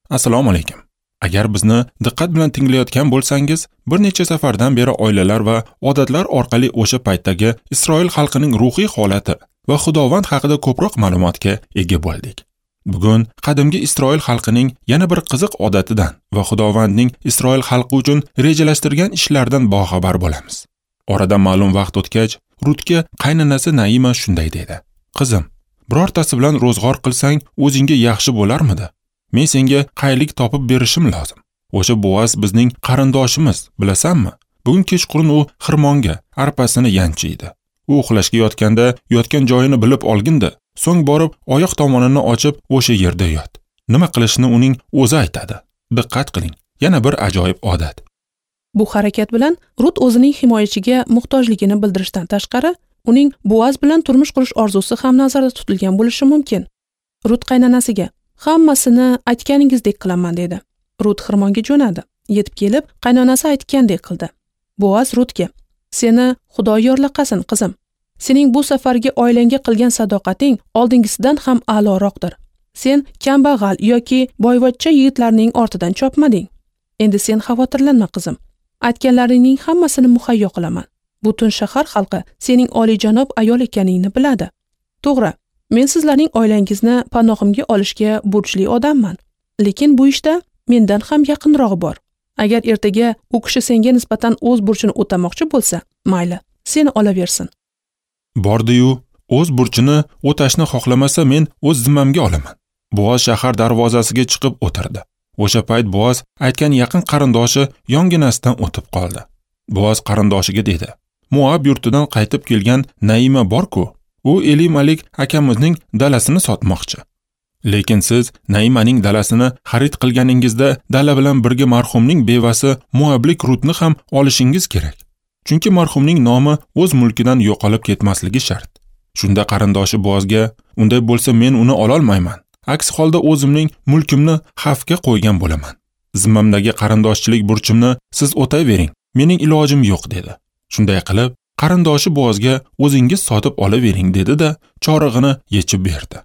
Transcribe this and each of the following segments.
Assalomu alaykum. Agar bizni diqqat bilan tinglayotgan bo'lsangiz, bir necha safardan beri oilalar va odatlar orqali o'sha paytdagi Isroil xalqining ruhiy holati va Xudovand haqida ko'proq ma'lumotga ega bo'ldik. Bugun qadimgi Isroil xalqining yana bir qiziq odatidan va Xudovandning Isroil xalqi uchun rejalashtirgan ishlaridan boxabar bo'lamiz. Oradan ma'lum vaqt o'tgach, Rutga qaynonasi Naima shunday dedi: "Qizim, birortasi bilan ro'zg'or qilsang, o'zingga yaxshi bo'larmidi? Men senga qaylik topib berishim lozim. O'sha Boaz bizning qarindoshimiz, bilasanmi? Bugun kechqurun u xirmonga arpasini yanchiydi. U uxlashga yotganda yotgan joyini bilib olginda, so'ng borib oyoq tomonini ochib o'sha yerda yot. Nima qilishni uning o'zi aytadi. Diqqat qiling, yana bir ajoyib odat." Bu harakat bilan Rut o'zining himoyachiga muhtojligini bildirishdan tashqari, uning Boaz bilan turmush qurish orzusi ham nazarda tutilgan bo'lishi mumkin. Rut qaynonasiga: "Hammasini aytganingizdek qilaman" dedi. Rut xirmonga jo'nadi. Yetib kelib, qaynonasi aytgandek qildi. Boaz Rutga: "Seni Xudo yorlaqasin, qizim. Sening bu safargi oilangga qilgan sadoqating oldingisidan ham a'loroqdir. Sen kambag'al yoki boyvachcha yigitlarning ortidan chopmading. Endi sen xavotirlanma, qizim. Aytganlaringning hammasini muhayyo qilaman. Butun shahar xalqi sening oliyjanob ayol ekaningni biladi. To'g'ri, men sizlarning oilangizni panohimga olishga burchli odamman. Lekin bu ishda mendan ham yaqinrog'i bor. Agar ertaga u kishi senga nisbatan o'z burchini o'tamoqchi bo'lsa, mayli, seni olaversin." Bordi-yu, o'z burchini o'tashni xohlamasa men o'z zimmamga olaman. Boaz shahar darvozasiga chiqib o'tirdi. O'sha payt Boaz aytgan yaqin qarindoshi yonginasidan o'tib qoldi. Boaz qarindoshiga dedi: "Moab yurtidan qaytib kelgan Naima bor-ku, u Elimalik akamizning dalasini sotmoqchi. Lekin siz Naimaning dalasini xarid qilganingizda dala bilan birga marhumning bevasi Moablik Rutni ham olishingiz kerak. Chunki marhumning nomi o'z mulkidan yo'qolib ketmasligi shart." Shunda qarindoshi Boazga: "Unday bo'lsa men uni ololmayman. Aks holda o'zimning mulkimni xavfga qo'ygan bo'laman. Zimmamdagi qarindoshchilik burchimni siz o'tayvering. Mening ilojim yo'q" dedi. Shunday qilib, qarindoshi Boazga "O'zingiz sotib olavering" dedi-da, chorig'ini yechib berdi.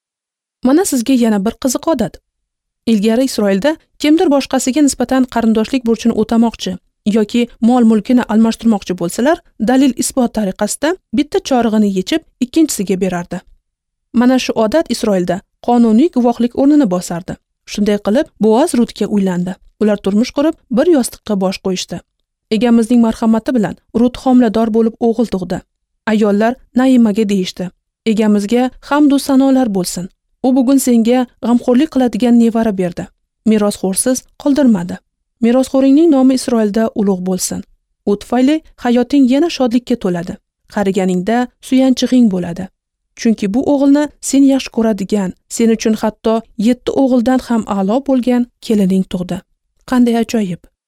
Mana sizga yana bir qiziq odat. Ilgari Isroilda kimdir boshqasiga nisbatan qarindoshlik burchini o'tamoqchi yoki mol-mulkini almashtirmoqchi bo'lsalar, dalil isbot tariqasida bitta chorig'ini yechib, ikkinchisiga berardi. Mana shu odat Isroilda qonuniy guvohlik o'rnini bosardi. Shunday qilib, Boaz Rutga uylandi. Ular turmush qurib, bir yostiqqa bosh qo'yishdi. Egamizning marhamati bilan Rut homilador bo'lib o'g'il tug'di. Ayollar Naimaga deyishdi: "Egamizga hamd va sanolar bo'lsin. U bugun senga g'amxo'rlik qiladigan nevara berdi. Merosxo'rsiz qoldirmadi. Merosxo'ringning nomi Isroilda ulug' bo'lsin. U tufayli hayoting yana shodlikka to'ladi. Qariganingda suyanchig'ing bo'ladi. Chunki bu o'g'ilni sen yaxshi ko'radigan, sen uchun hatto 7 o'g'ildan ham a'lo bo'lgan kelining tug'di." Qanday ajoyib!